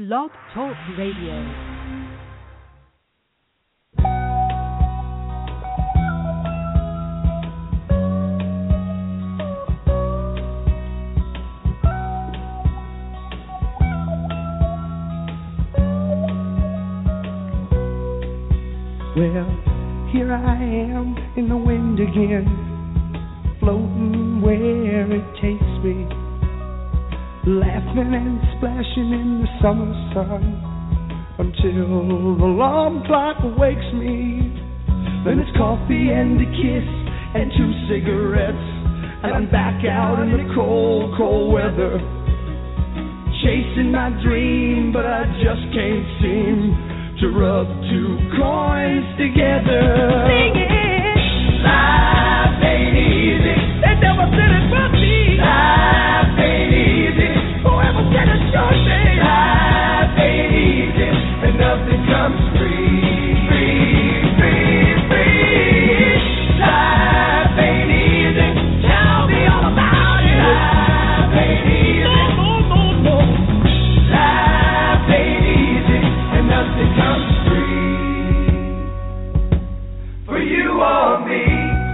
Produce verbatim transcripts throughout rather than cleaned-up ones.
Blog Talk Radio. Well, here I am in the wind again, floating where it takes me, laughing and splashing in the summer sun, until the alarm clock wakes me. Then it's coffee and a kiss and two cigarettes, and I'm back out in the cold, cold weather, chasing my dream, but I just can't seem to rub two coins together. Sing it. Life ain't easy. They never said it for me. Life ain't easy. Whoever said it sure thing. Life ain't easy, and nothing comes free, free, free, free. Life ain't easy. Tell me all about it. Life ain't easy. No, no, no, no. Life ain't easy, and nothing comes free for you or me.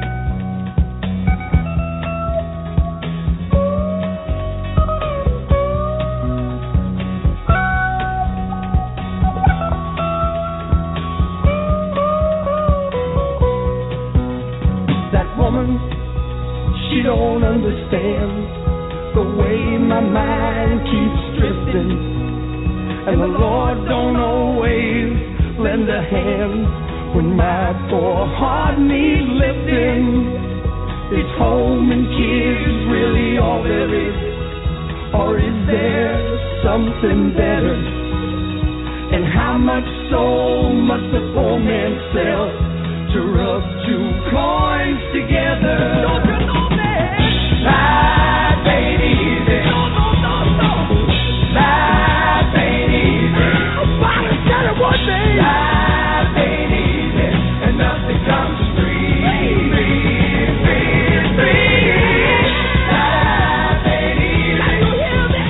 That woman, she don't understand the way my mind keeps drifting, and the Lord don't always lend a hand when my poor heart needs lifting. Is home and kids really all there is, or is there something better? And how much soul must a poor man sell to rub two coins together? Don't you know that life ain't easy? No, no, no, no. Life ain't easy. Nobody said it would be. Life ain't easy, and nothing comes free, free, free, free. Life ain't easy. Can you hear me?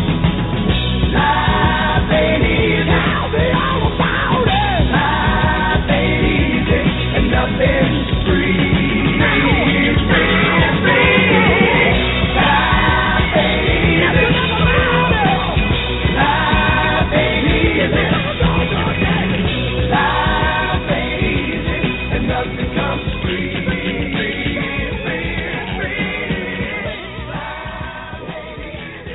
Life ain't easy. Tell me all about it. Life ain't easy, and nothing's free, free, free, free. Life ain't easy. Life ain't easy. Life ain't easy, and nothing comes free, free, free, free. Life ain't easy.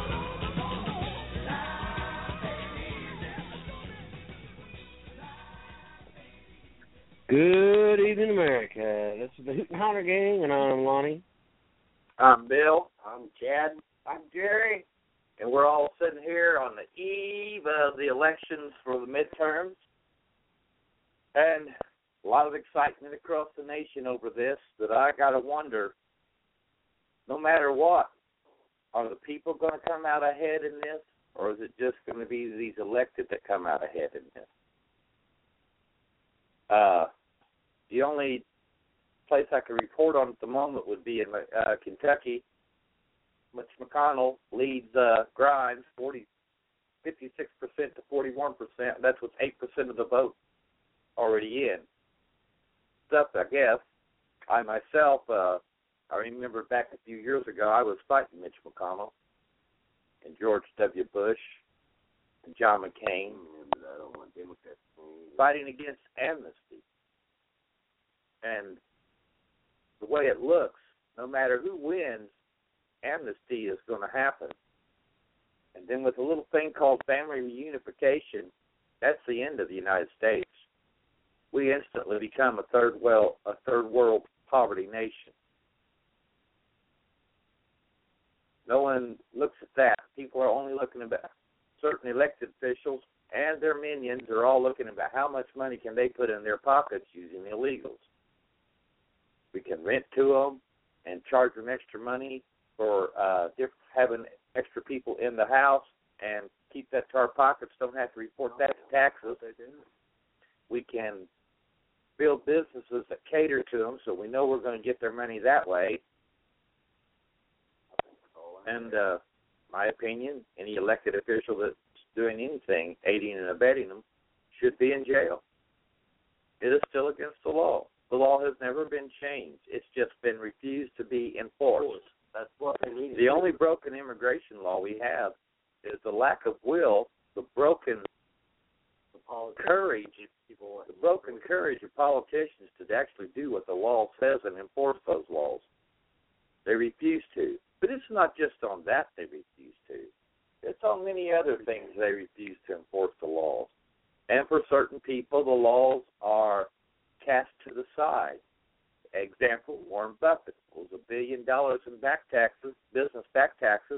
Good evening, America. This is the Hoot and Holler Gang, and I'm Lonnie. I'm Bill. I'm Chad. I'm Jerry. And we're all sitting here on the eve of the elections for the midterms. And a lot of excitement across the nation over this, that I got to wonder, no matter what, are the people going to come out ahead in this, or is it just going to be these elected that come out ahead in this? Uh, the only place I can report on at the moment would be in uh, Kentucky. Mitch McConnell leads uh, Grimes forty, fifty-six percent to forty-one percent. That's with eight percent of the vote already in. Stuff, I guess. I myself, uh, I remember back a few years ago, I was fighting Mitch McConnell and George W. Bush and John McCain, fighting against amnesty. And the way it looks, no matter who wins, amnesty is going to happen. And then with a little thing called family reunification, that's the end of the United States. We instantly become a third well, a third world poverty nation. No one looks at that. People are only looking at certain elected officials, and their minions are all looking about how much money can they put in their pockets using illegals. We can rent to them and charge them extra money for uh, diff- having extra people in the house and keep that to our pockets, don't have to report that to taxes. We can build businesses that cater to them so we know we're going to get their money that way. And uh, my opinion, any elected official that doing anything, aiding and abetting them, should be in jail. It is still against the law. The law has never been changed. It's just been refused to be enforced. That's what they need. The only broken immigration law we have is the lack of will, the broken courage, the broken courage of politicians to actually do what the law says and enforce those laws. They refuse to. But it's not just on that they refuse to. It's on many other things they refuse to enforce the laws. And for certain people, the laws are cast to the side. Example, Warren Buffett owes a billion dollars in back taxes, business back taxes.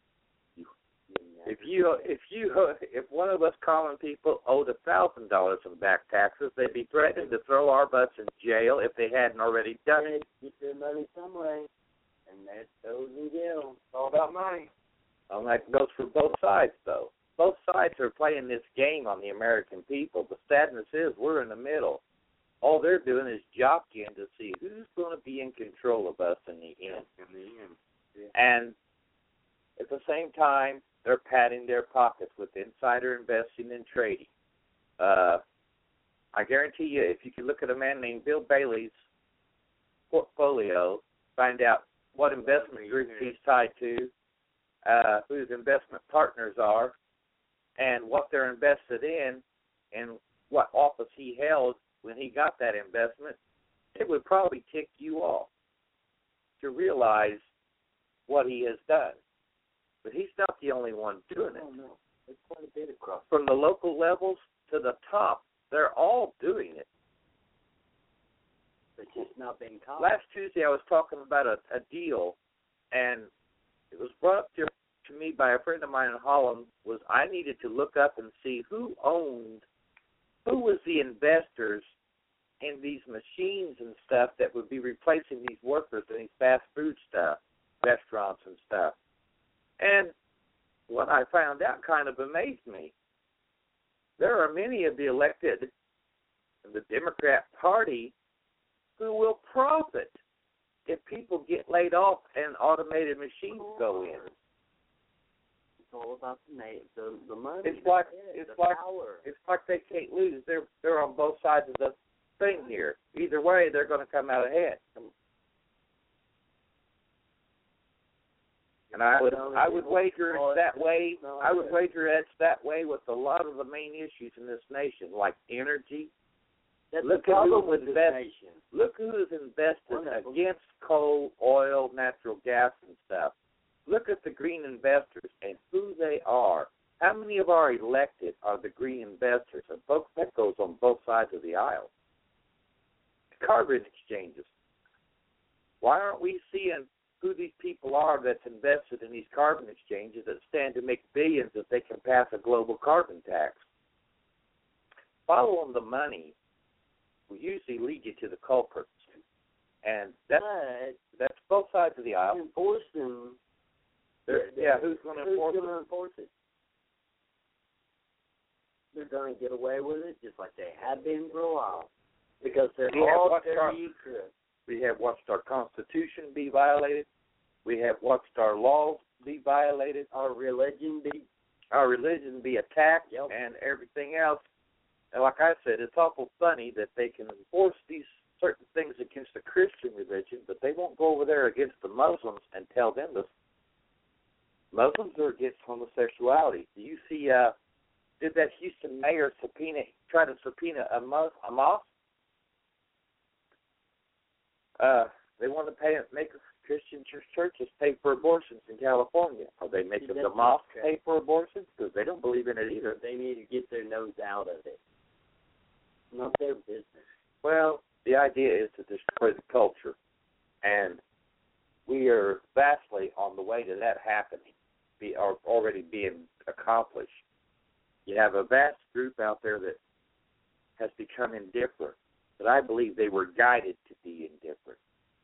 If you, if you, if one of us common people owed a thousand dollars in back taxes, they'd be threatening to throw our butts in jail if they hadn't already done it. Get their money some way, and that goes in jail. It's all about money. And that goes for both sides, though. Both sides are playing this game on the American people. The sadness is we're in the middle. All they're doing is jockeying to see who's going to be in control of us in the end. In the end. Yeah. And at the same time, they're padding their pockets with insider investing and trading. Uh, I guarantee you, if you could look at a man named Bill Bailey's portfolio, find out what investment group he's tied to, uh, who his investment partners are, and what they're invested in, and what office he held when he got that investment, it would probably tick you off to realize what he has done. But he's not the only one doing it. No, no. There's quite a bit across. From the local levels to the top, they're all doing it. It's just not being caught. Last Tuesday I was talking about a, a deal, and it was brought up to, to me by a friend of mine in Holland, was I needed to look up and see who owned, who was the investors in these machines and stuff that would be replacing these workers in these fast food stuff, restaurants and stuff. And what I found out kind of amazed me. There are many of the elected in the Democrat Party who will profit if people get laid off and automated machines go in. It's all about the the, the money. It's like the it's like power. it's like they can't lose. They're they're on both sides of the thing here. Either way, they're going to come out ahead. And I would I would wager it's that way. I would wager it's that way with a lot of the main issues in this nation, like energy. That's Look the at problem who with this invest, nation. Look who is invested Wonderful. against coal, oil, natural gas, and stuff. Look at the green investors and who they are. How many of our elected are the green investors? And folks, that goes on both sides of the aisle. Carbon exchanges. Why aren't we seeing who these people are that's invested in these carbon exchanges that stand to make billions if they can pass a global carbon tax? Following the money will usually lead you to the culprits. And that's, but that's both sides of the aisle. enforce them. They're, yeah, who's going to enforce Who's it? going to enforce it? They're going to get away with it just like they have been for a while. Because they're We have all watched our- very good. We have watched our Constitution be violated. We have watched our laws be violated. Our religion be Our religion be attacked, Yep. and everything else. And like I said, it's awful funny that they can enforce these certain things against the Christian religion, but they won't go over there against the Muslims and tell them this. Muslims are against homosexuality. Do you see, uh, did that Houston mayor subpoena, try to subpoena a, mus- a mosque? Uh, they want to pay, make Christian church churches pay for abortions in California. Are they making That's the mosque okay. pay for abortions? Because they don't believe in it either. They need to get their nose out of it. Not their business. Well, the idea is to destroy the culture, and we are vastly on the way to that happening, be are already being accomplished. You have a vast group out there that has become indifferent, but I believe they were guided to be indifferent.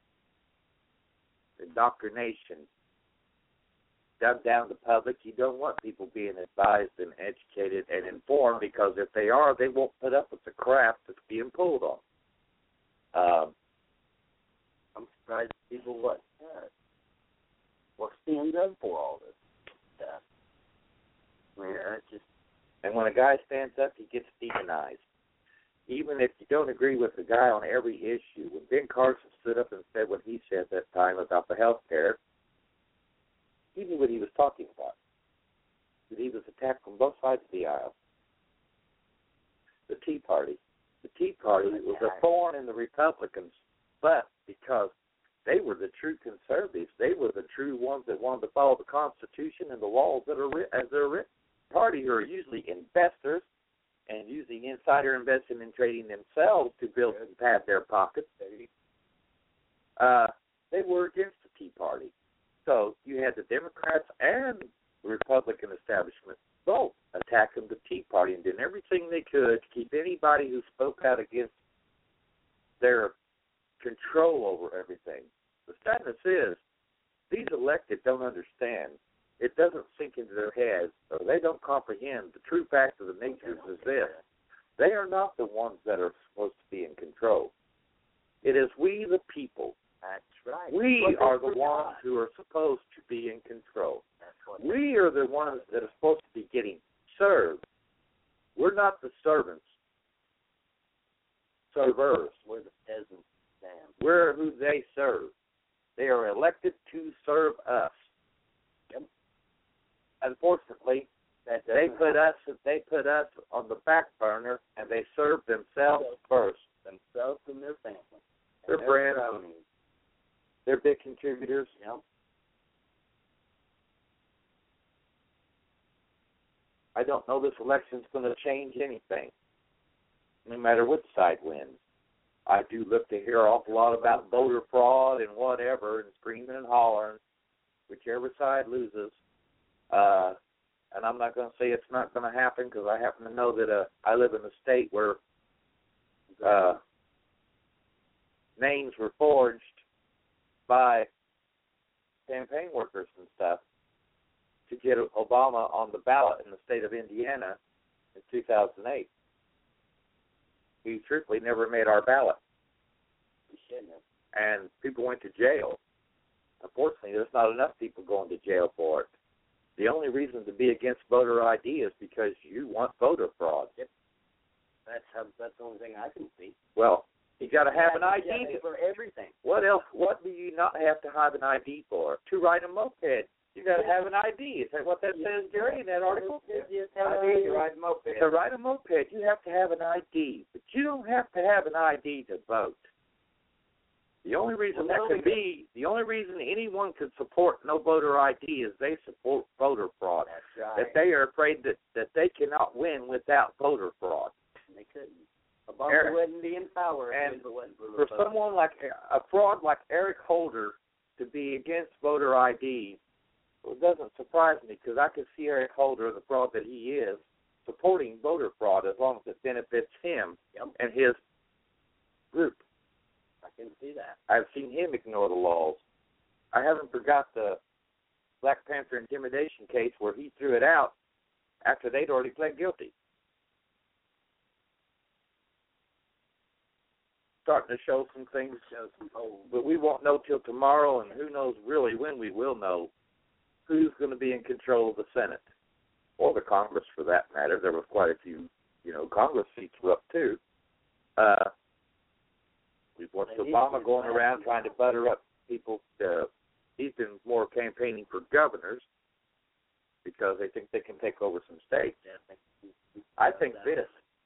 Indoctrination, dumb down the public. You don't want people being advised and educated and informed, because if they are, they won't put up with the crap that's being pulled on. Um, I'm surprised people what uh, what stands up for all this stuff. I mean, I just And when a guy stands up, he gets demonized. Even if you don't agree with the guy on every issue, when Ben Carson stood up and said what he said that time about the health care, he knew what he was talking about. That he was attacked from both sides of the aisle. The Tea Party. The Tea Party was a thorn in the Republicans, but because they were the true conservatives, they were the true ones that wanted to follow the Constitution and the laws that are written as they're written. Party who are usually investors and using insider investing and trading themselves to build and pad their pockets, uh, they were against the Tea Party. So you had the Democrats and the Republican establishment both attacking the Tea Party and doing everything they could to keep anybody who spoke out against their control over everything. The sadness is these elected don't understand. It doesn't sink into their heads, or they don't comprehend the true fact of the nature is this. They are not the ones that are supposed to be in control. It is we, the people. That's right. We are the ones who are supposed to be in control. We are the ones that are supposed to be getting served. We're not the servants. Servers. We're the peasants, Sam. We're who they serve. They are elected to serve us. Yep. Unfortunately, that they put us they put us on the back burner, and they serve themselves first. Themselves and their family. Their and brands. They're big contributors. Yep. I don't know this election's going to change anything, no matter which side wins. I do look to hear an awful lot about voter fraud and whatever, and screaming and hollering, whichever side loses. Uh, and I'm not going to say it's not going to happen because I happen to know that uh, I live in a state where uh, names were forged by campaign workers and stuff to get Obama on the ballot in the state of Indiana in two thousand eight. He truthfully never made our ballot. He shouldn't have. And people went to jail. Unfortunately, there's not enough people going to jail for it. The only reason to be against voter I D is because you want voter fraud. Yep. That's how, that's the only thing I can see. Well, you got to have an I D yeah, for everything. What else? What do you not have to have an I D for? To ride a moped, you got to have an I D. Is that what that says, Jerry, in that article? You just have an I D to ride a moped. To ride a moped, you have to have an I D, but you don't have to have an I D to vote. The only reason well, that could be, the only reason anyone could support no voter I D is they support voter fraud. That's right. That they are afraid that, that they cannot win without voter fraud. They couldn't. Obama Eric, wouldn't be in power. And for, for someone like a fraud like Eric Holder to be against voter I D, well, it doesn't surprise me because I can see Eric Holder, the fraud that he is, supporting voter fraud as long as it benefits him yep. and his group. I can see that. I've seen him ignore the laws. I haven't forgot the Black Panther intimidation case where he threw it out after they'd already pled guilty. Starting to show some things, show some holes. But we won't know till tomorrow, and who knows really when we will know who's going to be in control of the Senate or the Congress, for that matter. There was quite a few, you know, Congress seats were up too. Uh, we've watched Obama going around trying to butter up people. Uh, he's been more campaigning for governors because they think they can take over some states. I think this: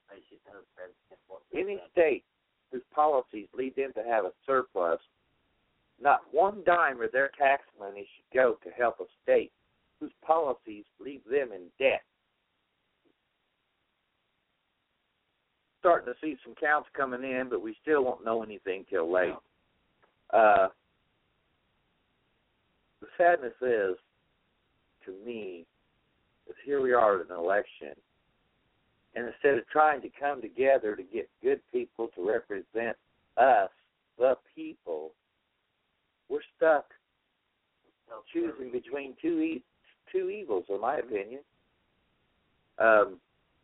any state whose policies lead them to have a surplus, not one dime of their tax money should go to help a state whose policies leave them in debt. Starting to see some counts coming in, but we still won't know anything till late. Uh, the sadness is, to me, is here we are at an election, and instead of trying to come together to get good people to represent us, the people, we're stuck choosing between two e- two evils, in my opinion. Um,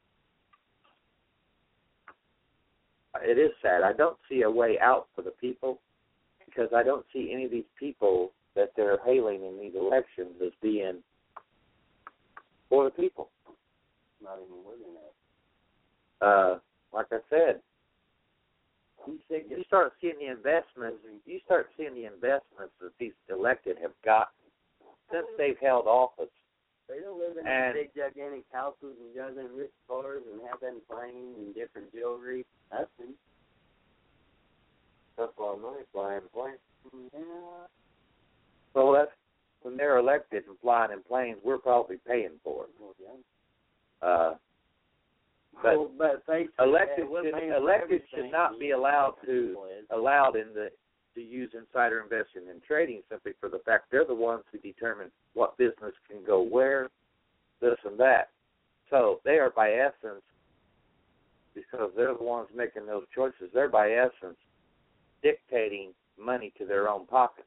it is sad. I don't see a way out for the people because I don't see any of these people that they're hailing in these elections as being for the people. not even living there. Uh, like I said, You think you start seeing the investments. You start seeing the investments that these elected have gotten since they've held office. They don't live in And- big, gigantic houses and drive in rich cars and have them planes and different jewelry. Nothing. That's a lot of money flying planes. Yeah. So that's when they're elected and flying in planes, we're probably paying for it. Well, yeah. Uh, but Well, but they elected yeah, we're should, paying for elected should everything. not be allowed to Boys. allowed in the to use insider investing and trading simply for the fact they're the ones who determine what business can go where, this and that. So they are by essence, because they're the ones making those choices, they're by essence dictating money to their own pockets.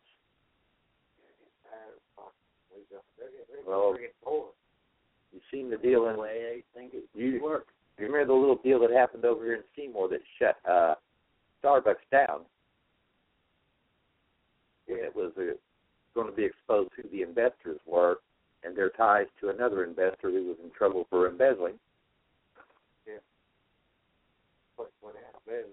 Well, you seen the deal in the way they think it you, works. you remember the little deal that happened over here in Seymour that shut uh, Starbucks down? And it was uh, going to be exposed who the investors were and their ties to another investor who was in trouble for embezzling. Yeah. What went out then?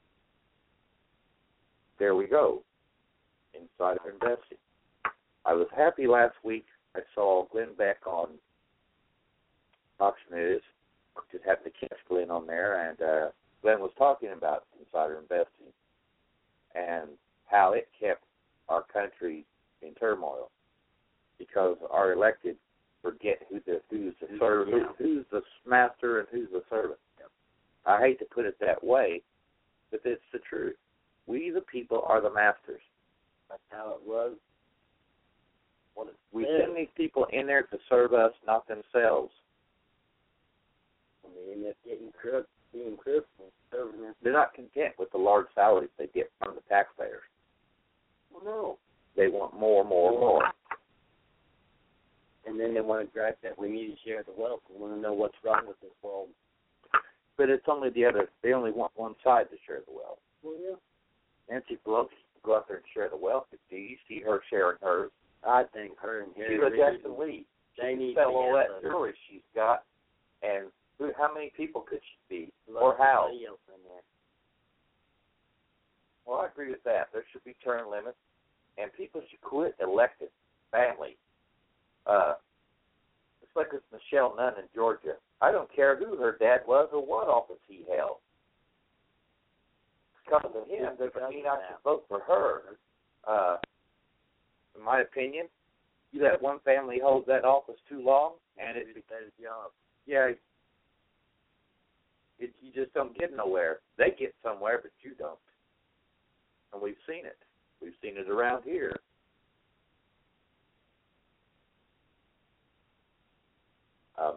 There we go. Insider investing. I was happy last week. I saw Glenn Beck on Fox News. Just happened to catch Glenn on there, and uh, Glenn was talking about insider investing and how it kept our country in turmoil because our elected forget who the who's the servant, yeah. who's the master, and who's the servant. I hate to put it that way, but it's the truth. We, the people, are the masters. That's how it was. What it We says. send these people in there to serve us, not themselves. And they end up getting crooked, being crooked, and serving us. They're not content with the large salaries they get from the taxpayers. Well, no. They want more, more, more. And then they want to drive that we need to share the wealth. They want to know what's wrong with this world. But it's only the other. They only want one side to share the wealth. Well, yeah. Nancy Pelosi can go out there and share the wealth. Do you see her sharing hers? I think her and She's Hillary, a Jackson Lee. they need Sell to all have that a- jewelry she's got, and who, how many people could she be, lot or of how? somebody else in there. Well, I agree with that. There should be term limits, and people should quit elected family. Uh, it's like with Michelle Nunn in Georgia. I don't care who her dad was or what office he held. Because of him, doesn't mean I should vote for her. Uh, in my opinion, you let one family hold that office too long, and it It's his job. yeah, it, you just don't get nowhere. They get somewhere, but you don't. And we've seen it. We've seen it around here. Um,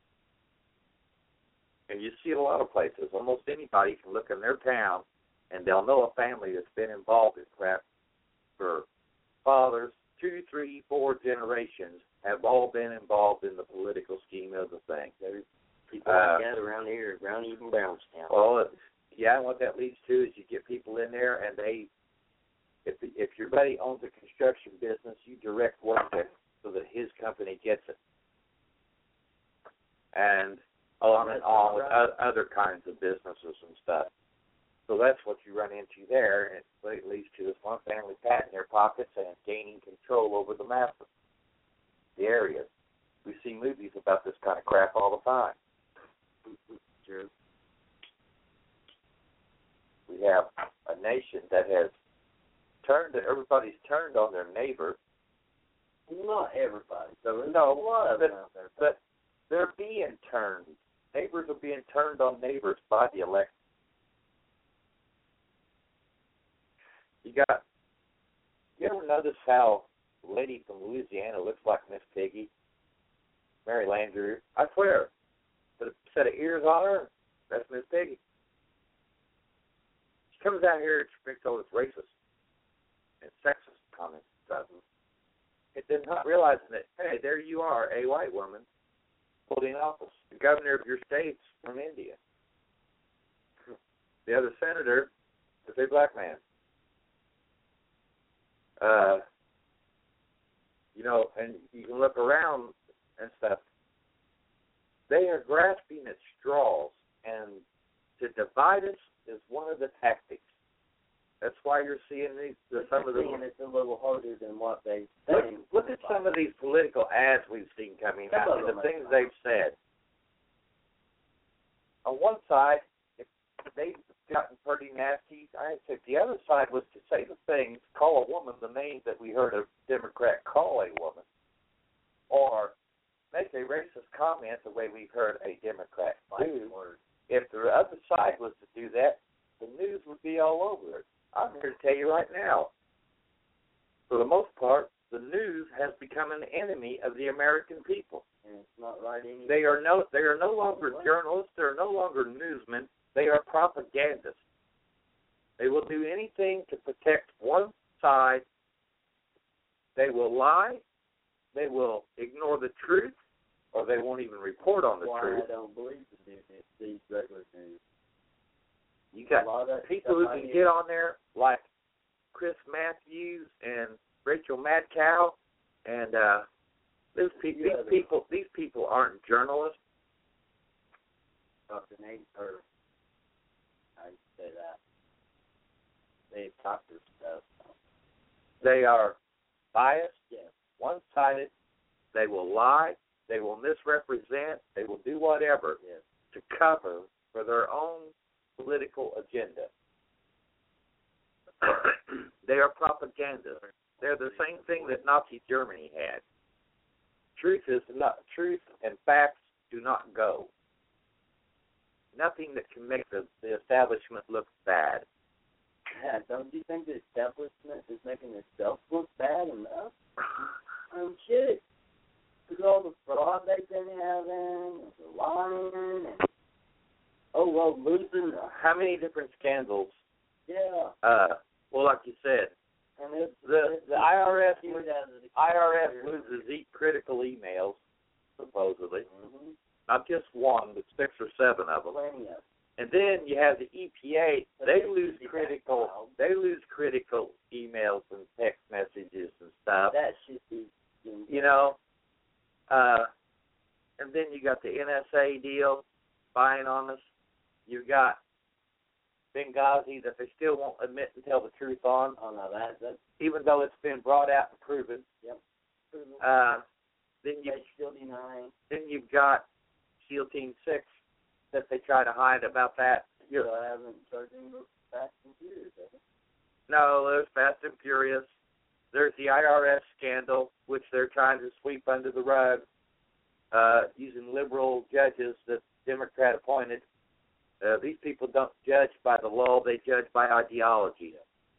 and you see it a lot of places. Almost anybody can look in their town, and they'll know a family that's been involved in crap for fathers, two, three, four generations have all been involved in the political scheme of the thing. There's people Uh, like that around here, around even Brownstown. Well, it, yeah, what that leads to is you get people in there, and they, if if your buddy owns a construction business, you direct work there so that his company gets it, and on and on with o- other kinds of businesses and stuff. So that's what you run into there, and what it leads to is one family patting their pockets and gaining control over the masses, the areas. We see movies about this kind of crap all the time. True. We have a nation that has turned, everybody's turned on their neighbor. Not everybody. So No, a lot of but, them out there. but they're being turned. Neighbors are being turned on neighbors by the election. You got, you ever notice how the lady from Louisiana looks like Miss Piggy? Mary Landrieu. I swear. Put a set of ears on her, that's Miss Piggy. She comes out here and she makes all this racist and sexist comments and stuff. It does not realizing that, hey, there you are, a white woman holding office. The governor of your state's from India. The other senator is a black man. Uh, you know, and you can look around and stuff. they are grasping at straws, and to divide us is one of the tactics. That's why you're seeing these the, some of the. It's a little harder than what they Look, think. look at some of these political ads we've seen coming out and the things they've said. On one side, if they've gotten pretty nasty. I said the other side was to say the things, call a woman the names that we heard a Democrat call a woman, or make a racist comment the way we've heard a Democrat do. If the other side was to do that, the news would be all over it. I'm here to tell you right now, for the most part, the news has become an enemy of the American people. And it's not right anymore. They are no, they are no longer journalists. They are no longer newsmen. They are propagandists. They will do anything to protect one side. They will lie. They will ignore the truth, or they won't even report on the Why truth. I don't believe the news, these regular news. You got people who can get on there like Chris Matthews and Rachel Madcow, and uh, these, pe- these people. These people aren't journalists. Doctor Nate, or I say that they talk their stuff. They are biased, yes, one-sided. They will lie. They will misrepresent. They will do whatever yes. to cover for their own political agenda. They are propagandists. They're the same thing that Nazi Germany had. Truth is not truth, and facts do not go. Nothing that can make the, the establishment look bad. Yeah, don't you think the establishment is making itself look bad enough? I'm kidding. Because all the fraud they've been having, and the lying, and oh well, losing. How many different scandals? Yeah. Uh, well, like you said, and it's, the it's, the I R S it's, I R S loses eight critical emails, supposedly. Mm-hmm. Not just one, but six or seven of them. Plenty of. And then you have the E P A. But they they lose should be critical. backfiled. They lose critical emails and text messages and stuff. That should be. You know. Uh, and then you got the N S A deal, spying on us. You got Benghazi that they still won't admit and tell the truth on. Oh no, that that. Even though it's been brought out and proven. Yep. Proven. Uh, then you they still deny. then you've got SEAL Team Six that they try to hide about that. You still haven't started Fast and Furious, have you? No, there's Fast and Furious. There's the I R S scandal, which they're trying to sweep under the rug, uh, using liberal judges that Democrat appointed. Uh, these people don't judge by the law; they judge by ideology.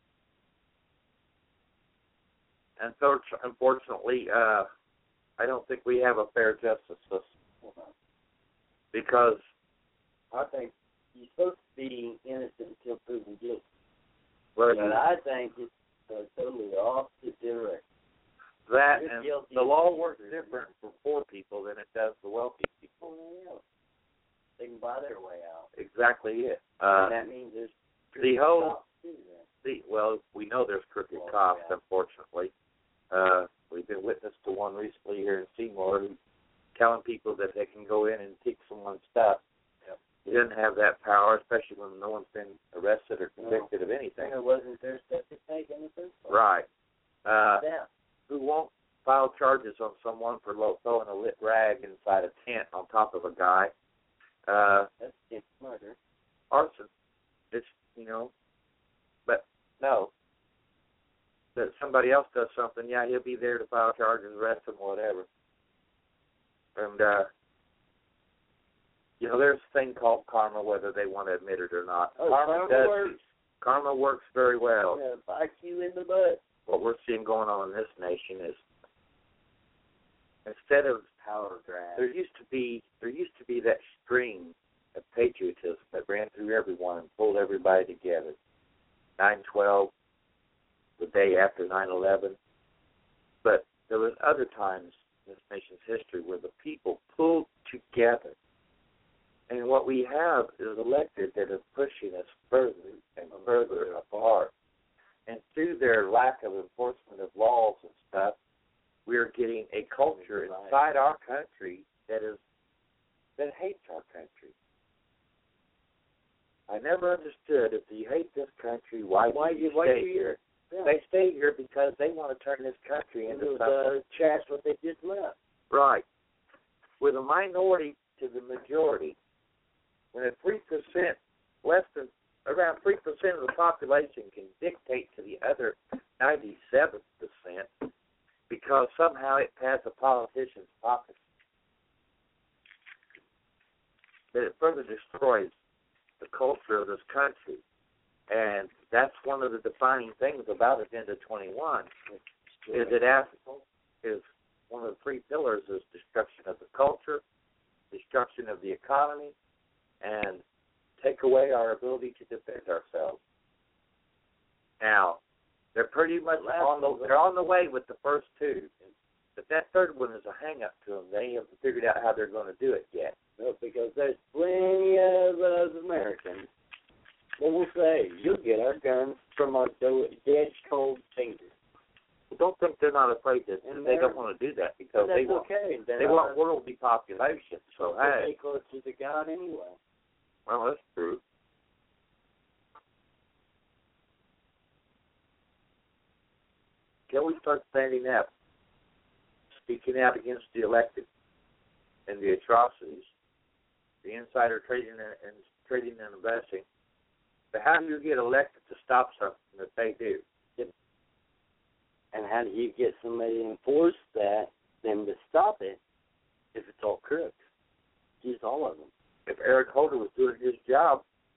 And so, unfortunately, uh, I don't think we have a fair justice system because I think you're supposed to be innocent until proven guilty. well, But I think it's uh, totally the opposite direction. that You're and guilty the law until works proven different for poor people than it does for wealthy people. Oh, yeah. They can buy their way out. Exactly it. Uh, and that means there's the whole cops too, then. the well, we know there's crooked Oh, cops. yeah. Unfortunately, uh, we've been witness to one recently here in Seymour who's telling people that they can go in and take someone's stuff. Yep. He doesn't have that power, especially when no one's been arrested or convicted no. of anything. And it wasn't their stuff to take in the first place. Right. Uh, Yeah. who won't file charges on someone for lo- throwing a lit rag inside a tent on top of a guy? Uh, That's just murder. arson. It's, you know, but no. That somebody else does something, yeah, he'll be there to file charges, arrest him, whatever. And, uh, you know, there's a thing called karma, whether they want to admit it or not. Oh, karma, karma does, works. Karma works very well. Yeah, bite you in the butt. What we're seeing going on in this nation is instead of Power grab. there used to be there used to be that string of patriotism that ran through everyone and pulled everybody together. nine twelve, the day after nine eleven. But there was other times in this nation's history where the people pulled together. And what we have is elected that are pushing us further and further apart. And through their lack of enforcement of laws and stuff, we're getting a culture inside our country that is that hates our country. I never understood, if you hate this country, why Why do you why stay you here? Yeah. They stay here because they want to turn this country into Into something. the trash what they just left. Right. With a minority to the majority, when a three percent, less than, around three percent of the population can dictate to the other ninety-seven percent because somehow it passed a politician's pocket, that it further destroys the culture of this country. And that's one of the defining things about Agenda twenty-one, is it asks, is one of the three pillars is destruction of the culture, destruction of the economy, and take away our ability to defend ourselves. Now, they're pretty much on the they're on the way with the first two, but that third one is a hang up to them. They haven't figured out how they're going to do it yet. No, because there's plenty of us Americans that will say, you'll get our guns from our dead cold fingers. Don't think they're not afraid that And they don't want to do that because that's they want okay. Then they want worldly population. So they hey, close to God anyway. well, that's true. Can we start standing up, speaking out against the elected and the atrocities, the insider trading and, and trading and investing? But how do you get elected to stop something that they do? And how do you get somebody to enforce that, them to stop it, if it's all crooks? Use all of them. If Eric Holder was doing his job,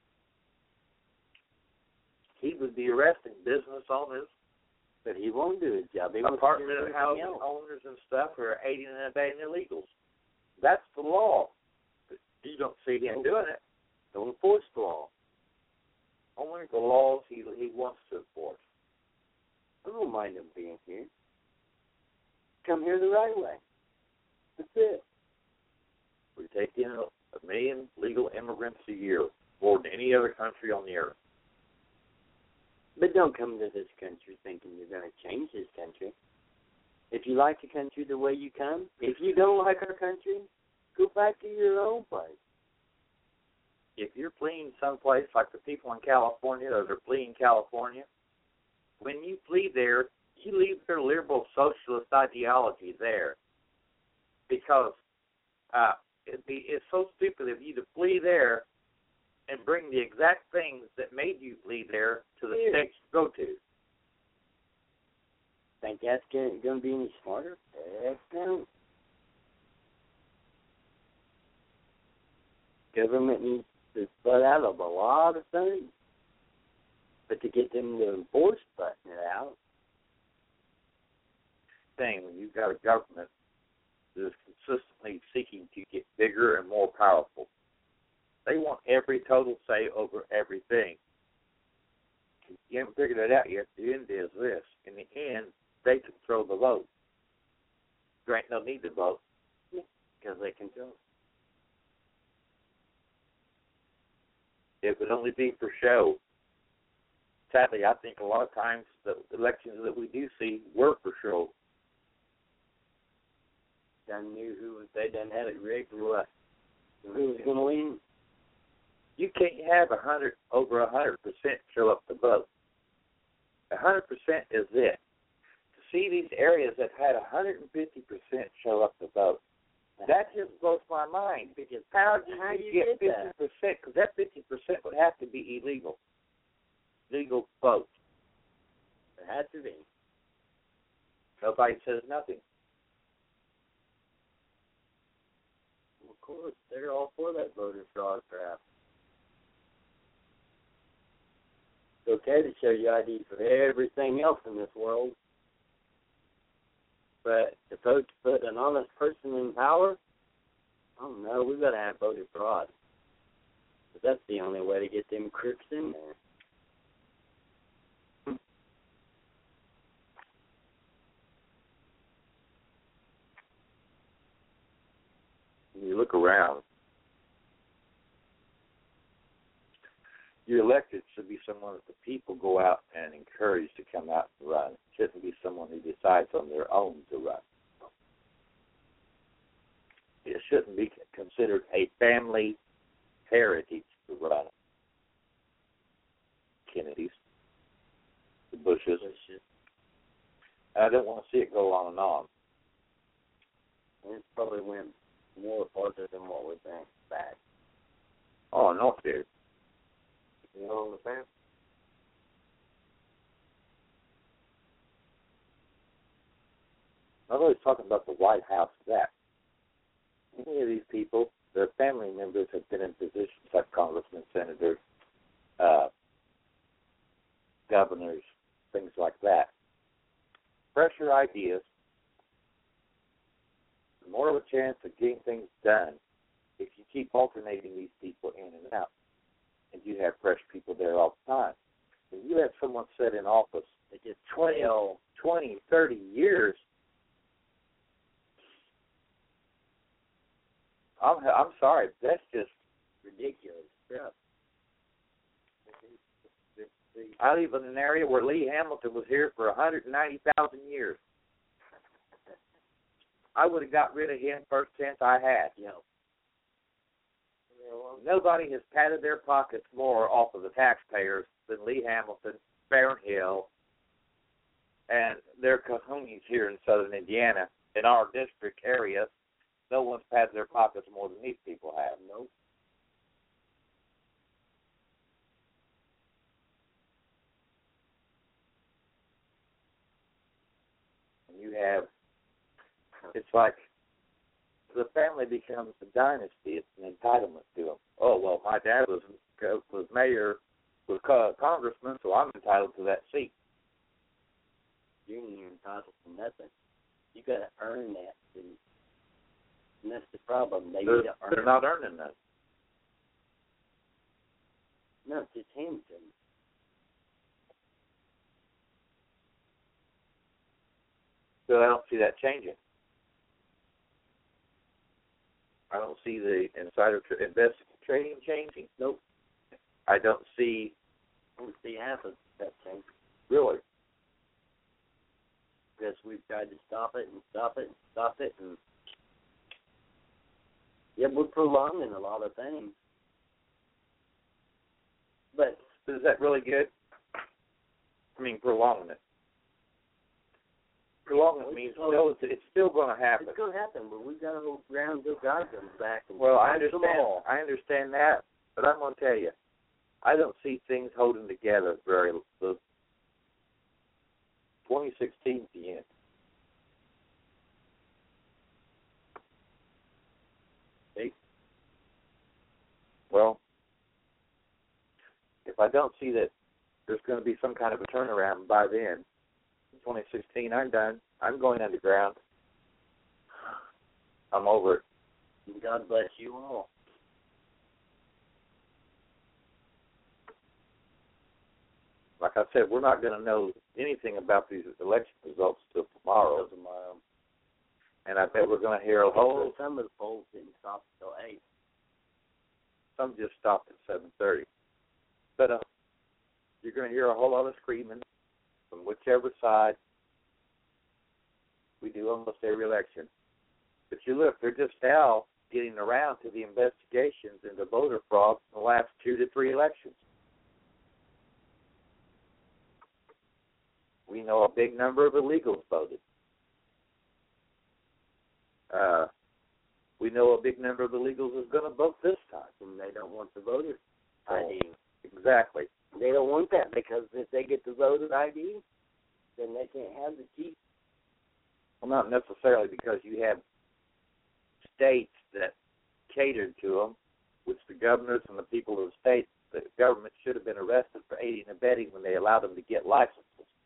he would be arresting business owners, but he won't do his job. He apartment wants to and do housing else. owners and stuff who are aiding and abetting illegals. That's the law. But you don't see him doing it. Don't enforce the law. Only the laws he he wants to enforce. I don't mind him being here. Come here the right way. That's it. We take in a million legal immigrants a year, more than any other country on the earth. But don't come to this country thinking you're going to change this country. If you like the country the way you come, if you don't like our country, go back to your own place. If you're fleeing someplace like the people in California that are fleeing California, when you flee there, you leave their liberal socialist ideology there. Because uh, it'd be, it's so stupid of you to flee there and bring the exact things that made you flee there to the Here. states you go to. Think that's going to be any smarter? Heck no. Government needs to butt out of a lot of things. But to get them to enforce butting it out. Thing when you've got a government that is consistently seeking to get bigger and more powerful. They want every total say over everything. You haven't figured it out yet. The end is this. In the end, they control the vote. There ain't no need to vote. Because they control. It would only be for show. Sadly, I think a lot of times the elections that we do see were for show. Done knew who was, they done had it rigged or what? Who was going to win? You can't have a hundred over a hundred percent show up to vote. A hundred percent is it. To see these areas that had a hundred and fifty percent show up to vote, that just blows my mind. Because how do How do you you get get fifty percent? Because that fifty percent would have to be illegal. Legal vote. It had to be. Nobody says nothing. Of course, they're all for that voter fraud crap. It's okay to show your I D for everything else in this world. But to vote to put an honest person in power, I don't know, we've got to have voter fraud. But that's the only way to get them crooks in there. When you look around, your elected should be someone that the people go out and encourage to come out and run. It shouldn't be someone who decides on their own to run. it shouldn't be considered a family heritage to run. Kennedys, the Bushes. I don't want to see it go on and on. It probably went more farther than what we think back. Oh, no, it did. You know what I'm saying? I'm always talking about the White House. That many of these people, their family members have been in positions like congressmen, senators, uh, governors, things like that. Fresher ideas, more of a chance of getting things done if you keep alternating these people in and out, and you have fresh people there all the time. If you have someone sit in office that gets twenty, twenty, thirty years, I'm, I'm sorry, that's just ridiculous stuff. I live in an area where Lee Hamilton was here for one hundred ninety thousand years. I would have got rid of him first chance I had. You know. Nobody has patted their pockets more off of the taxpayers than Lee Hamilton, Farron Hill, and their kahunas here in southern Indiana. In our district area, no one's patted their pockets more than these people have. Nope. You have, it's like the family becomes a dynasty. It's an entitlement to them. Oh, well, my dad was was mayor, was congressman, so I'm entitled to that seat. You ain't even entitled to nothing. You got to earn that seat. And that's the problem. They they're, need to earn they're not earning that. No, it's just him. So I don't see that changing. I don't see the insider tra- investor trading changing. Nope. I don't see. I don't see half of that change. Really? Because we've tried to stop it and stop it and stop it, and yeah, we're prolonging a lot of things. But is that really good? I mean, prolonging it. Prolonging means still, it's, it's still going to happen. It's going to happen, but we've got to hold ground until God comes back. And well, I understand. I understand that, but I'm going to tell you, I don't see things holding together very. The twenty sixteen at the end. See? Well, if I don't see that there's going to be some kind of a turnaround by then, twenty sixteen, I'm done. I'm going underground. I'm over it. God bless you all. Like I said, we're not going to know anything about these election results till tomorrow. tomorrow. And I bet we're going to hear a whole... Some of the polls didn't stop until eight. Some just stopped at seven thirty. But uh, you're going to hear a whole lot of screaming from whichever side. We do almost every election. But you look, they're just now getting around to the investigations into voter fraud in the last two to three elections. We know a big number of illegals voted. Uh, we know a big number of illegals is going to vote this time. And they don't want the voter oh, I D. Exactly. They don't want that because if they get the voter I D, then they can't have the key. Well, not necessarily, because you have states that catered to them, which the governors and the people of the state, the government should have been arrested for aiding and abetting when they allowed them to get licenses.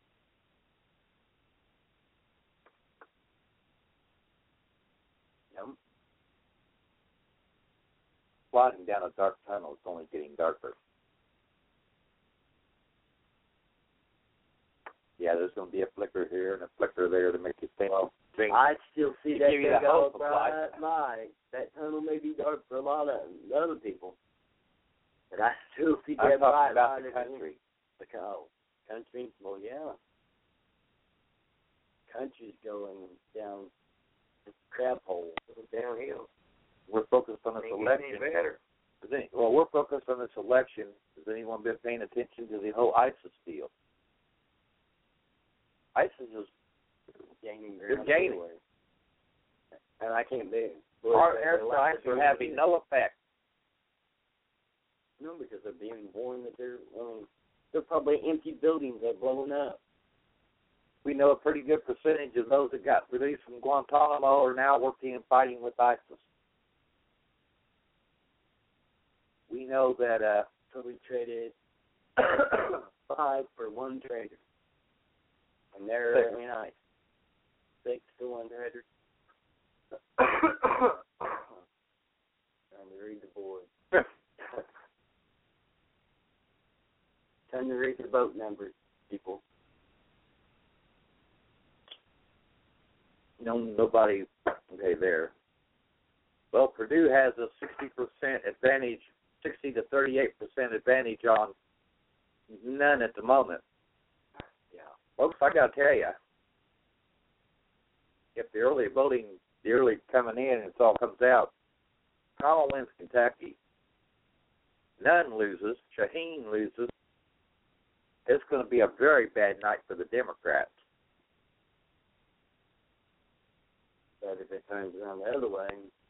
Yep. Sliding down a dark tunnel is only getting darker. Yeah, there's going to be a flicker here and a flicker there to make you think. Well, think I still see that big old bright light. That tunnel may be dark for a lot of other people, but I still see I'm that bright about light. the country. The oh, country? Well, yeah. Country's going down the crap hole, downhill. We're focused on this election. Better. Well, we're focused on this election. Has anyone been paying attention to the whole ISIS deal? ISIS is Gaining they're ground gaining. everywhere. And I can't be. Our airstrikes are having no effect. No, because they're being warned that they're, I mean, they're probably empty buildings that are blowing up. We know a pretty good percentage of those that got released from Guantanamo are now working and fighting with ISIS. We know that uh, So we traded five for one trader. And they're Six. very nice. Six to one trader. Trying to read the board. Time to read the boat numbers, people. no nobody okay there. Well, Purdue has a sixty percent advantage, sixty to thirty-eight percent advantage on none at the moment. Yeah. Folks, I got to tell you, if the early voting, the early coming in, and it all comes out, Connell wins Kentucky. Nunn loses. Shaheen loses. It's going to be a very bad night for the Democrats. But if it turns around the other way,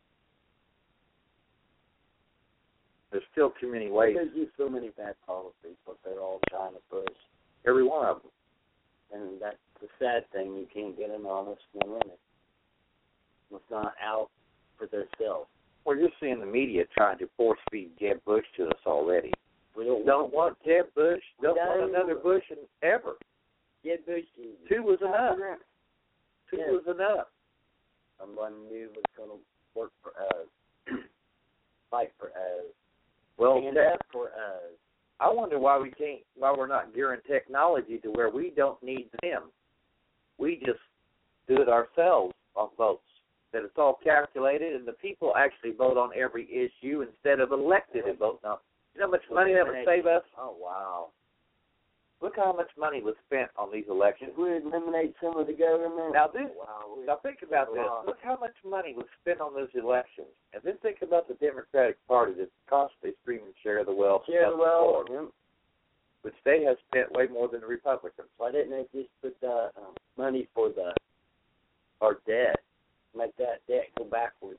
There's still too many ways. there's just so many bad policies, but they're all trying to push. Every one of them. And that's the sad thing. You can't get an honest one in it. It's not out for themselves. Well, you're seeing the media trying to force feed Jeb Bush to us already. We don't, Don't want Jeb Bush. Don't No. want another Bush in, ever. Jeb Bush. is- Two was enough. Two Yeah. was enough. Someone new was going to work for us, fight for us, Well, stand that- up for us. I wonder why we can't, why we're not gearing technology to where we don't need them. We just do it ourselves on votes. That it's all calculated, and the people actually vote on every issue instead of elected and vote on. You know how much money that would save us? Oh, wow. Look how much money was spent on these elections. If we eliminate some of the government, Now this, wow. we- now think about this. Look how much money was spent on those elections, and then think about the Democratic Party that's constantly screaming share the wealth, Share the wealth. before, which they have spent way more than the Republicans. Why didn't they just put the um, money for the our debt, make that debt go backwards?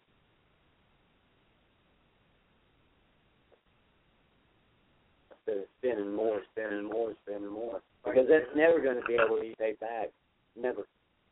Instead of spending more, spending more, spending more, because that's never going to be able to be paid back. Never.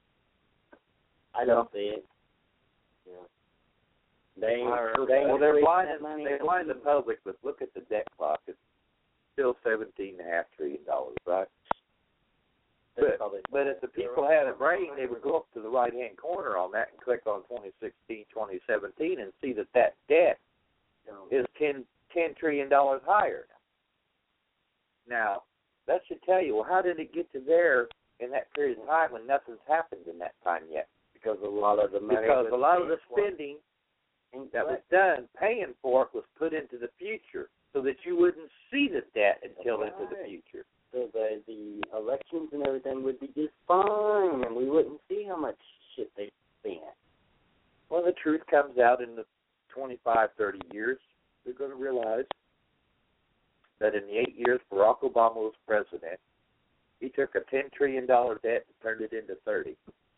I don't see it. Yeah. They ain't. They ain't Well, they're wasting blind. that money. They blind the public, but look at the debt clock. It's still seventeen and a half trillion dollars, right? That's But, probably- but if the people had a brain, they would go up to the right-hand corner on that and click on twenty sixteen, twenty seventeen and see that that debt is ten, ten trillion dollars higher. Now, that should tell you, well, how did it get to there in that period of time when nothing's happened in that time yet? because a lot of the money. Because was a lot of the paid for. spending that was done, paying for it, was put into the future so that you wouldn't see the debt until That's into the right. future. So the the elections and everything would be just fine, and we wouldn't see how much shit they spent. Well, the truth comes out in the twenty-five, thirty years. They're going to realize that in the eight years Barack Obama was president, he took a ten trillion dollars debt and turned it into thirty.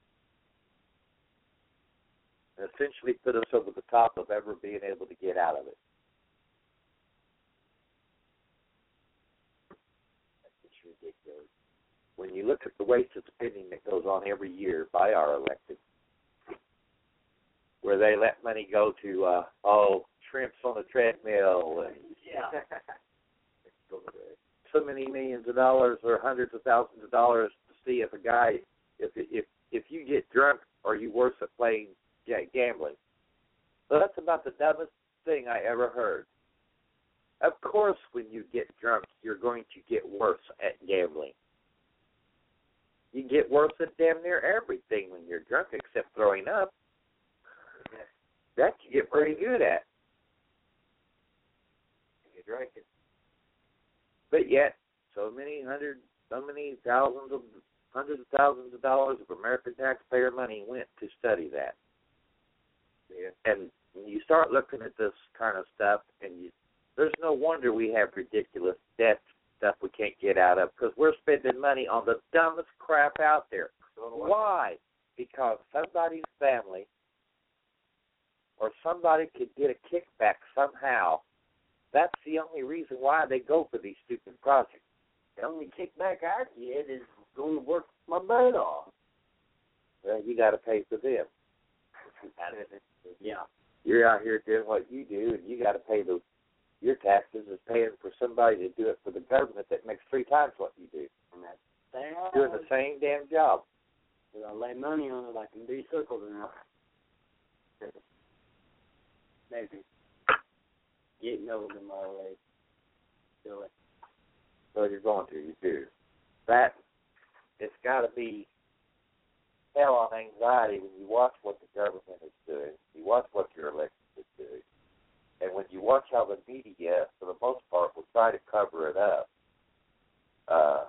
And essentially put us over the top of ever being able to get out of it. It's ridiculous. When you look at the wasted spending that goes on every year by our elected, where they let money go to, uh, oh, shrimps on a treadmill and Yeah. so many millions of dollars or hundreds of thousands of dollars to see if a guy, if if if you get drunk, are you worse at playing ga- gambling? So that's about the dumbest thing I ever heard. Of course, when you get drunk, you're going to get worse at gambling. You get worse at damn near everything when you're drunk, except throwing up. That you get pretty good at. You drink it. But yet, so many hundred, so many thousands of, hundreds of thousands of dollars of American taxpayer money went to study that. Yeah. And when you start looking at this kind of stuff, and you, there's no wonder we have ridiculous debt stuff we can't get out of, because we're spending money on the dumbest crap out there. Why? Because somebody's family or somebody could get a kickback somehow. That's the only reason why they go for these stupid projects. The only kickback I get is going to work my butt off. Well, you got to pay for them. Yeah. You're out here doing what you do, and you got to pay the your taxes is paying for somebody to do it for the government that makes three times what you do. And that's sad. Doing the same damn job. If I lay money on it, I can do circles enough. Maybe. Getting over my way. Do it. So you're going to, you do. That, it's got to be hell on anxiety when you watch what the government is doing, you watch what your election is doing, and when you watch how the media, for the most part, will try to cover it up, uh,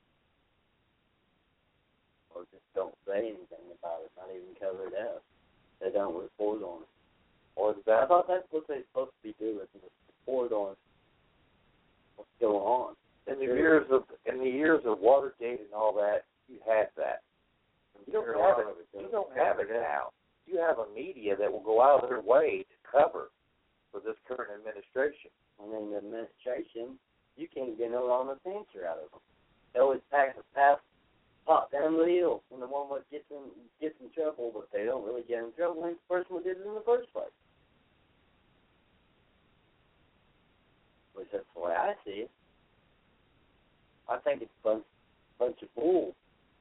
or just don't say anything about it, not even cover it up. They don't report on it. Or is that? I thought that's what they're supposed to be doing, report on what's going on. In the years of in the years of Watergate and all that, you had that. You don't have it. You don't have it now. You have a media that will go out of their way to cover for this current administration. And in the administration, you can't get no honest answer out of them. They always pass a pass pop down the hill, and the one that gets in gets in trouble, but they don't really get in trouble. Ain't the person who did it in the first place. Which that's the way I see it. I think it's a bunch, bunch of bull.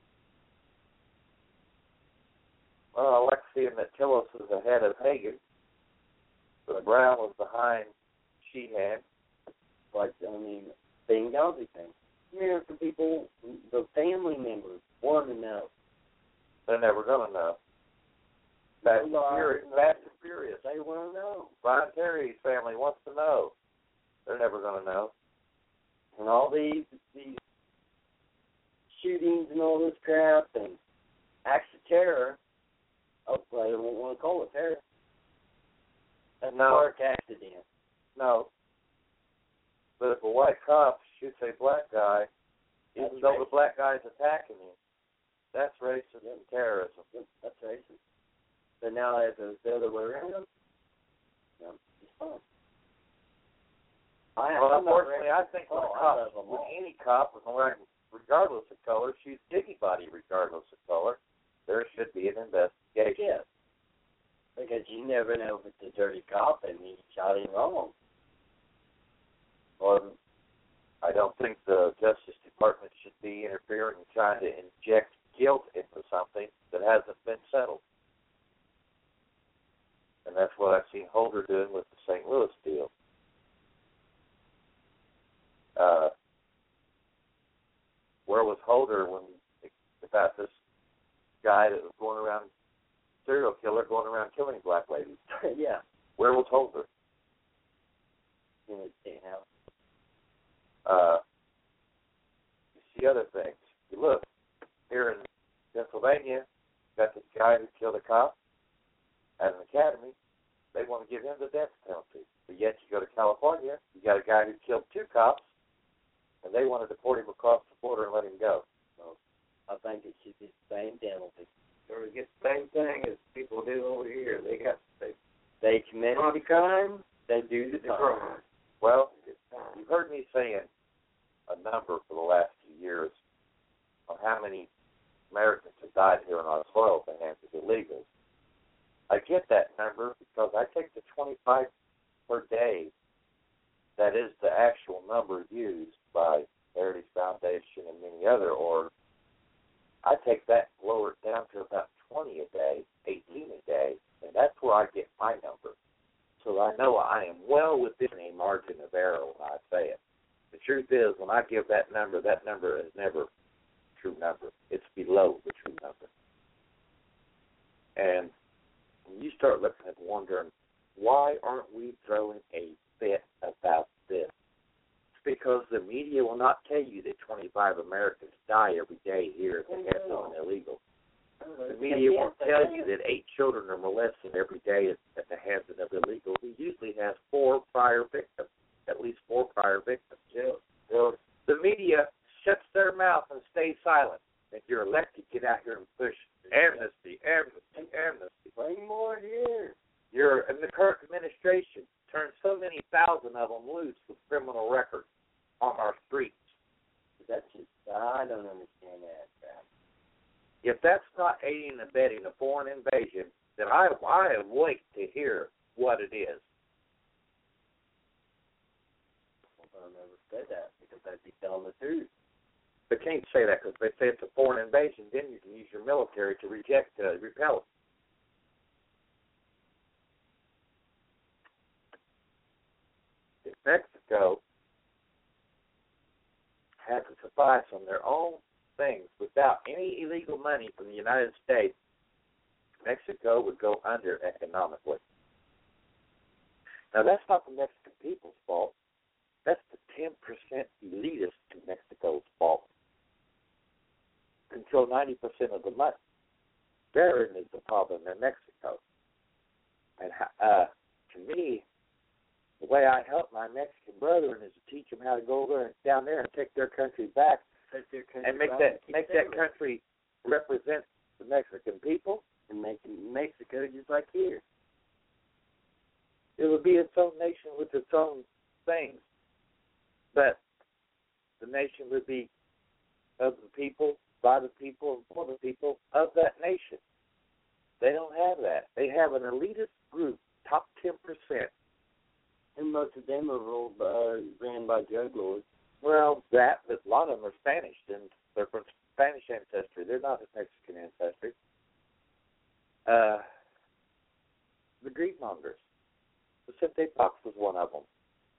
Well, I like seeing that Tillis is ahead of Hagan. But Brown was behind Sheehan. Like, I mean, Benghazi thing. American people, the family members, want to know. They're never going to know. Fast and Furious. Fast and Furious. They want to know. Brian Terry's family wants to know. They're never going to know. And all these these shootings and all this crap and acts of terror. Oh, I don't want to call it terror. That's no. a work accident. No. But if a white cop shoots a black guy, even that's though racist. the black guy is attacking him, that's racism and terrorism. That's racist. But now if it was the other way around, no, it's fine. I, well, I'm unfortunately, I think when, oh, a cop, I when any cop, regardless of color, shoots anybody regardless of color, there should be an investigation. Yes. Because you never know if it's a dirty cop and he shot him wrong. Or I don't think the Justice Department should be interfering and trying to inject guilt into something that hasn't been settled. And that's what I've seen Holder doing with the Saint Louis deal. Uh, where was Holder when about this guy that was going around, serial killer going around killing black ladies? Yeah. Where was Holder? In the state house. Uh, you see other things. You look here in Pennsylvania, got this guy who killed a cop at an academy. They want to give him the death penalty. But yet you go to California, you got a guy who killed two cops, and they want to deport him across the border and let him go. So I think it should be the same penalty. Or we get the same thing as people do over here. They got they they commit the crime, they do the crime. Well, you've heard me saying a number for the last few years on how many Americans have died here on our soil at the hands of illegals. I get that number because I take the twenty-five per day. That is the actual number used by Heritage Foundation and many other orgs. I take that and lower it down to about twenty a day, eighteen a day, and that's where I get my number. So I know I am well within a margin of error when I say it. The truth is, when I give that number, that number is never a true number. It's below the true number. And when you start looking and wondering, why aren't we throwing a fit about this? It's because the media will not tell you that twenty-five Americans die every day here at the hands of an illegal. The media won't tell you that eight children are molested every day at, at the hands of illegals. He usually has four prior victims, at least four prior victims. Yeah. The media shuts their mouth and stays silent. If you're elected, get out here and push amnesty, amnesty, amnesty. Bring more here. You're in the current administration turned so many thousand of them loose with criminal records on our streets. That's just, I don't understand that. Crap. If that's not aiding and abetting a foreign invasion, then I I wait to hear what it is. Well, I'll never say that because I'd be telling the truth. They can't say that because if they say it's a foreign invasion, then you can use your military to reject, uh, repel it. If Mexico had to suffice on their own things without any illegal money from the United States, Mexico would go under economically. Now, that's not the Mexican people's fault. That's the ten percent elitist in Mexico's fault. Control ninety percent of the money. Therein is the problem in Mexico. And uh, to me, the way I help my Mexican brethren is to teach them how to go over and down there and take their country back Take their country and make back that and make keep that it. country represent the Mexican people. And make Mexico just like here. It would be its own nation with its own things, but the nation would be of the people, by the people, and for the people of that nation. They don't have that. They have an elitist group, top ten percent. And most of them are ruled by, uh, ran by drug lords. Well, that, but a lot of them are Spanish, and they're from Spanish ancestry. They're not of Mexican ancestry. Uh, the greedmongers. Vicente Fox was one of them.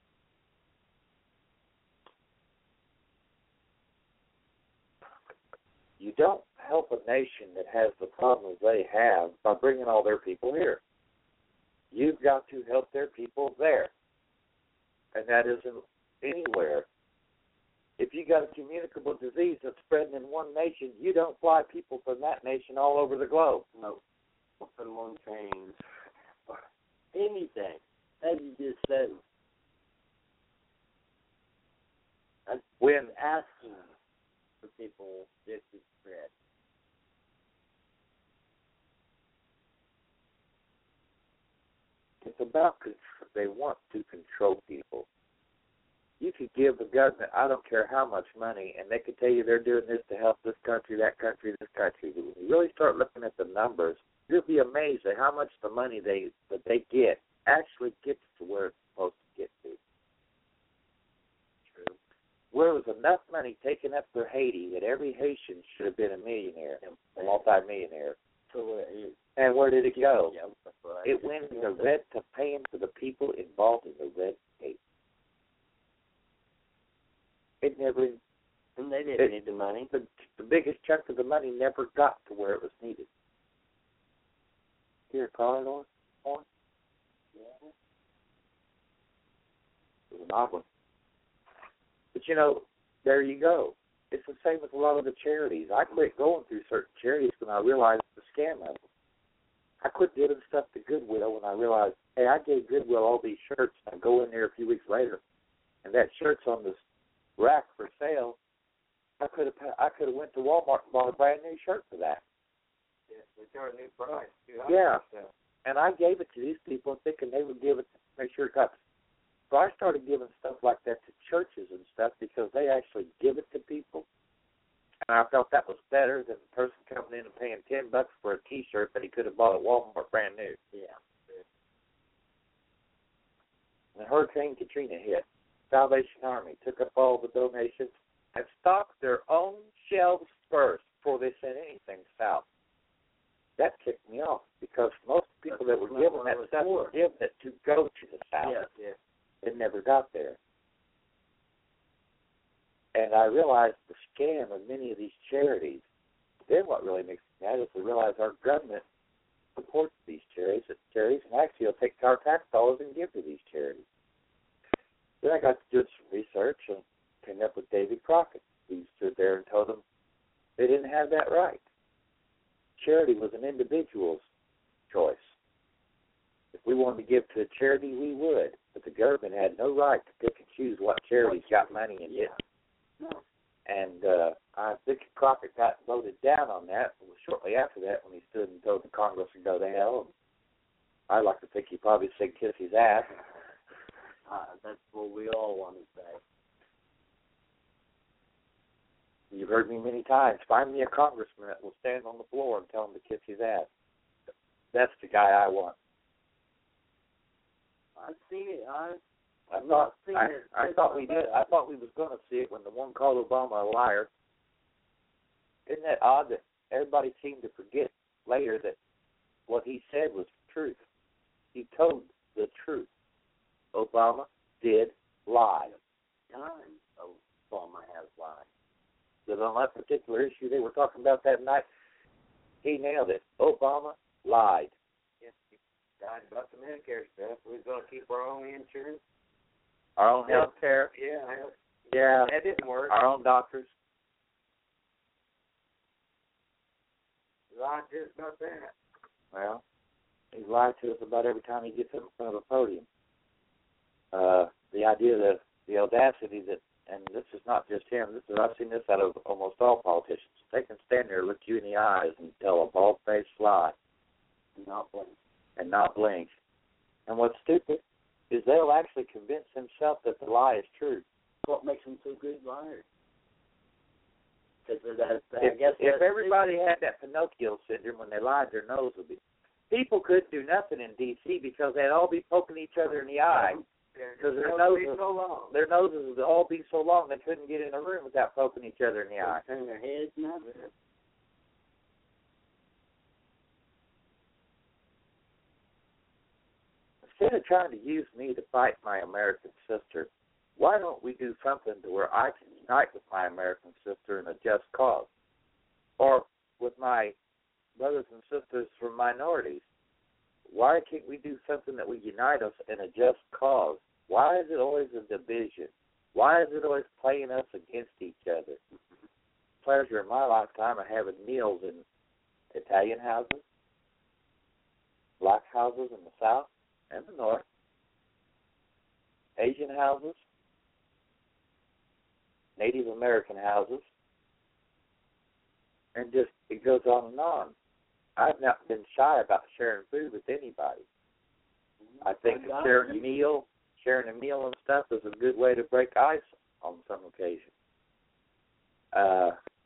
You don't help a nation that has the problems they have by bringing all their people here. You've got to help their people there. And that isn't anywhere. If you got a communicable disease that's spreading in one nation, you don't fly people from that nation all over the globe. No. Put them on trains. Anything. As you just said. I'm When asking for people this to spread. it's about control, they want to control people. You could give the government, I don't care how much money, and they could tell you they're doing this to help this country, that country, this country. But when you really start looking at the numbers, you'll be amazed at how much the money they that they get actually gets to where it's supposed to get to. True. Where there was enough money taken up for Haiti that every Haitian should have been a millionaire, a multi-millionaire. So, uh, And where did it go? yeah, that's what I It went in the red to paying for the people involved in the red tape. It never, And they didn't it, need the money. the, the biggest chunk of the money never got to where it was needed. Here, calling on? On? Yeah. It was an odd one. But, you know, there you go. It's the same with a lot of the charities. I quit going through certain charities when I realized the scam of them. I quit giving stuff to Goodwill when I realized, hey, I gave Goodwill all these shirts, and I go in there a few weeks later, and that shirt's on this rack for sale. I could have I could have went to Walmart and bought a brand new shirt for that. Yeah, they got a new price. Yeah, and I gave it to these people thinking they would give it to make sure it got. So I started giving stuff like that to churches and stuff because they actually give it to people. And I felt that was better than the person coming in and paying ten bucks for a T-shirt that he could have bought at Walmart brand new. Yeah. When Hurricane Katrina hit, Salvation Army took up all the donations and stocked their own shelves first before they sent anything south. That kicked me off because most people that were giving that stuff were giving it to go to the south. Yeah, yeah. It never got there. And I realized the scam of many of these charities. Then what really makes me mad is to realize our government supports these charities, charities and actually will take our tax dollars and give to these charities. Then I got to do some research and came up with David Crockett. He stood there and told them they didn't have that right. charity was an individual's choice. If we wanted to give to a charity, we would. But the government had no right to pick and choose what charities got money and didn't. No. And uh, I think Crockett got voted down on that. It was shortly after that when he stood and told the Congress to go to hell. I like to think he probably said kiss his ass. Uh, that's what we all want to say. You've heard me many times. Find me a congressman that will stand on the floor and tell him to kiss his ass. That's the guy I want. I see it. I, I thought I, I thought we did. I thought we was going to see it when the one called Obama a liar. Isn't that odd that everybody seemed to forget later that what he said was truth? He told the truth. Obama did lie. Time Obama has lied. That on that particular issue they were talking about that night, he nailed it. Obama lied. Yes, he lied about the Medicare stuff. We're going to keep our own insurance. Our own health care. Yeah. Yeah. That didn't work. Our own doctors. Lied just about that. Well, he's lied to us about every time he gets up in front of a podium. Uh, the idea that the audacity that, and this is not just him, this is, I've seen this out of almost all politicians. They can stand there, look you in the eyes, and tell a bald-faced lie. And not blink. And not blink. And what's stupid is they'll actually convince themselves that the lie is true. What makes them so good liars? Because that, If, I guess if everybody had that Pinocchio syndrome when they lied, their nose would be. People couldn't do nothing in D C because they'd all be poking each other in the eye. Because their noses, so long. their noses would all be so long they couldn't get in a room without poking each other in the eye. Turn their heads and everything. Instead of trying to use me to fight my American sister, why don't we do something to where I can unite with my American sister in a just cause? Or with my brothers and sisters from minorities? Why can't we do something that would unite us in a just cause? Why is it always a division? Why is it always playing us against each other? Pleasure in my lifetime of having meals in Italian houses, black houses in the South and the North, Asian houses, Native American houses, and just it goes on and on. I've not been shy about sharing food with anybody. I think that sharing a meal, sharing a meal and stuff is a good way to break ice on some occasion. Uh,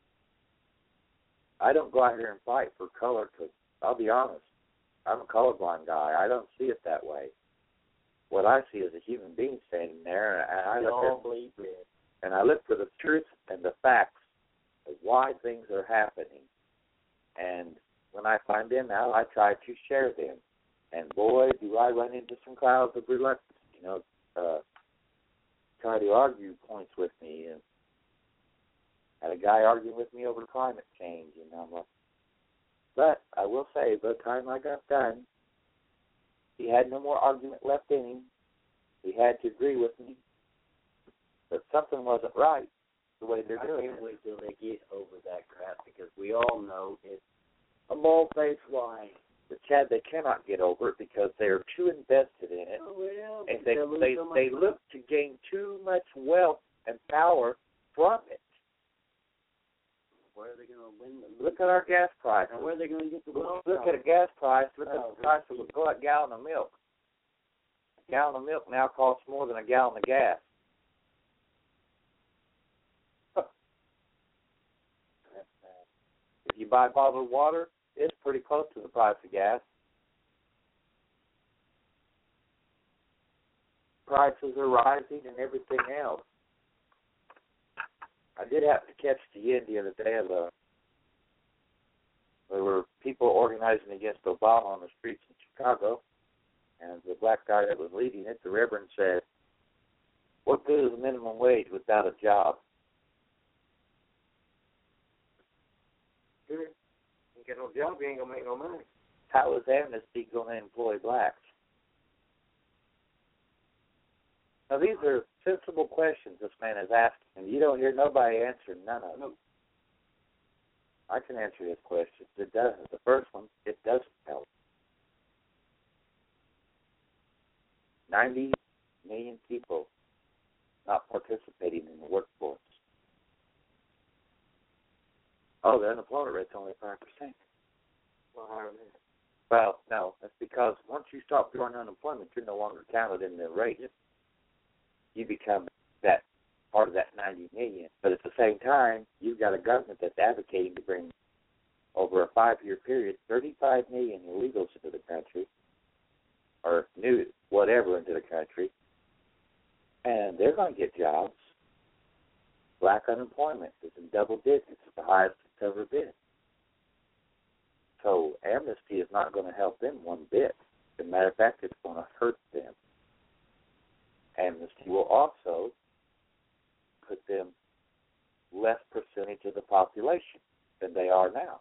I don't go out here and fight for color because, I'll be honest, I'm a colorblind guy. I don't see it that way. What I see is a human being standing there, and I look for, and I look for the truth and the facts of why things are happening. And when I find them out, I try to share them. And boy, do I run into some clouds of reluctance, you know, uh, try to argue points with me. And had a guy arguing with me over climate change, you know. Like, but I will say, by the time I got done, he had no more argument left in him. He had to agree with me that something wasn't right the way they're doing it. I can't wait till they get over that crap because we all know it's a bald-faced lie. But Chad, they cannot get over it because they are too invested in it, oh, well, and they they, so they look to gain too much wealth and power from it. Where are they going to win the Look at our gas price. and where are they going to get the wealth? Look, look at a gas price. Look at the price of a gallon of milk. A gallon of milk now costs more than a gallon of gas. If you buy bottled water, it's pretty close to the price of gas. Prices are rising and everything else. I did have to catch the end the other day of a, there were people organizing against Obama on the streets in Chicago, and the black guy that was leading it, the Reverend, said, "What good is a minimum wage without a job?" You get no job, you ain't going to make no money. How is amnesty going to employ blacks? Now, these are sensible questions this man is asking, and you don't hear nobody answering none of them. I can answer this question. It doesn't. The first one, it doesn't help. ninety million people not participating in the workforce. Oh, the unemployment rate's only five percent. Well, higher than that. Well, no, that's because once you stop drawing unemployment, you're no longer counted in the rate. You become that part of that ninety million. But at the same time, you've got a government that's advocating to bring, over a five-year period, thirty-five million illegals into the country, or new whatever into the country, and they're going to get jobs. Black unemployment is in double digits, it's the highest it's ever been. So amnesty is not going to help them one bit. As a matter of fact, it's going to hurt them. Amnesty will also put them less percentage of the population than they are now,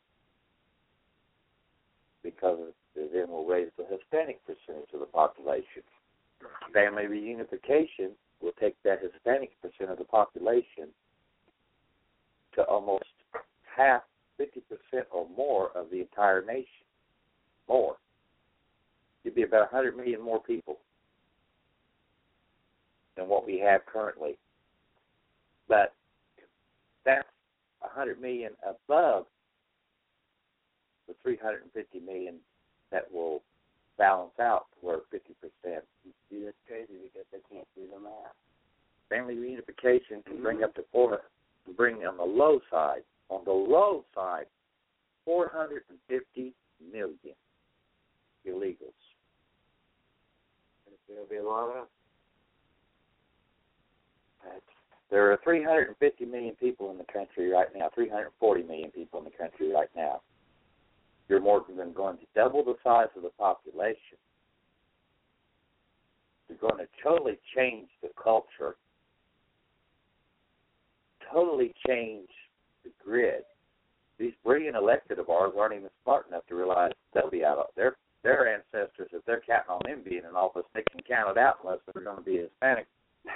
because it then will raise the Hispanic percentage of the population. Family reunification will take that Hispanic percent of the population to almost half, fifty percent or more of the entire nation. More. It'd be about one hundred million more people than what we have currently. But that's one hundred million above the three hundred fifty million that will balance out where fifty percent. See, that's crazy because they can't do the math. Family reunification can bring up to four, bring on the low side, on the low side, four hundred fifty million illegals. There'll be a lot of. There are three hundred fifty million people in the country right now, three hundred forty million people in the country right now. You're more than going to double the size of the population. You're going to totally change the culture, totally change the grid. These brilliant elected of ours aren't even smart enough to realize they'll be out of their their ancestors. If they're counting on them being in office, they can count it out unless they're going to be Hispanic.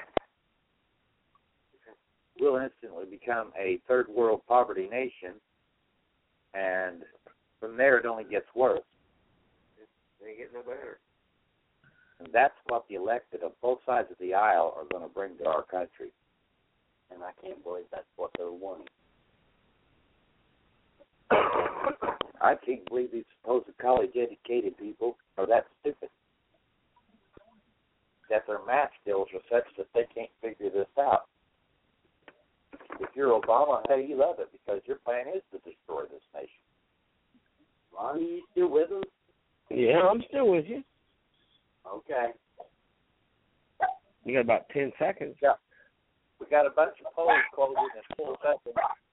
We'll instantly become a third world poverty nation, and from there it only gets worse. They get no better. And that's what the elected of both sides of the aisle are going to bring to our country. And I can't believe that's what they're wanting. I can't believe these supposed college-educated people are that stupid, that their math skills are such that they can't figure this out. If you're Obama, hey, you love it because your plan is to destroy this nation. Lonnie, you still with us? Yeah, I'm still with you. Okay. You got about ten seconds. Yeah. We got a bunch of polls closing in four seconds.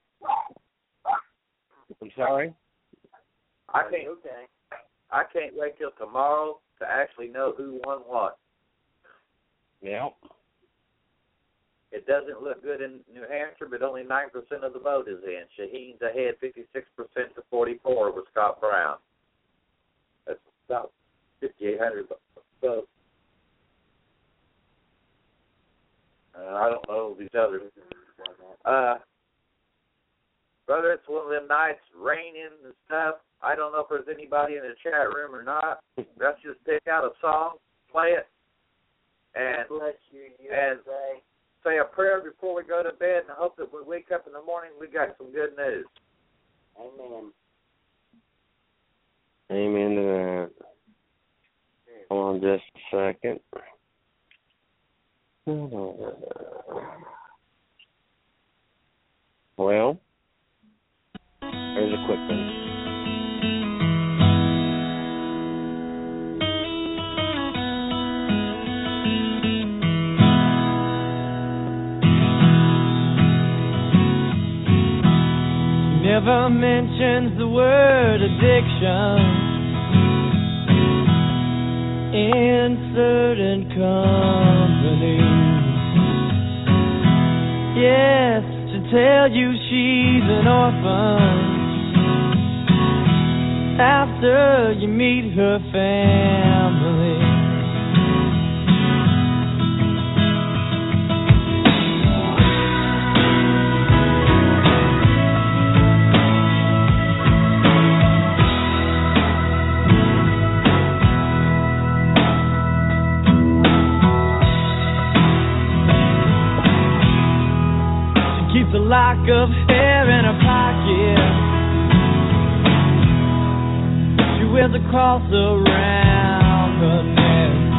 I'm sorry? I can't, Okay. I can't wait till tomorrow to actually know who won what. Yeah. It doesn't look good in New Hampshire, but only nine percent of the vote is in. Shaheen's ahead fifty-six percent to forty-four with Scott Brown. That's about fifty-eight hundred votes. Uh, I don't know these others. Uh, brother, it's one of them nights, raining and stuff. I don't know if there's anybody in the chat room or not. Let's just pick out a song, play it, and Bless you, U and S A. say a prayer before we go to bed, and hope that when we wake up in the morning, we got some good news. Amen. Amen to that. Hold on just a second. Well, there's a quick one. Never mentions the word addiction in certain companies. Yes, to tell you she's an orphan after you meet her family. keeps a lock of hair in her pocket. She wears a cross around her neck.